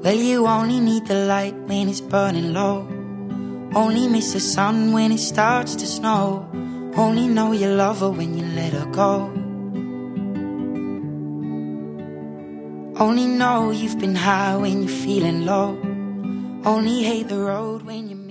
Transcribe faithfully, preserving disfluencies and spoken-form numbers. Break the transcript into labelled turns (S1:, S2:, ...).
S1: Well, you only need the light when it's burning low. Only miss the sun when it starts to snow. Only know you love her when you let her go. Only know you've been high when you're feeling low. Only hate the road when you're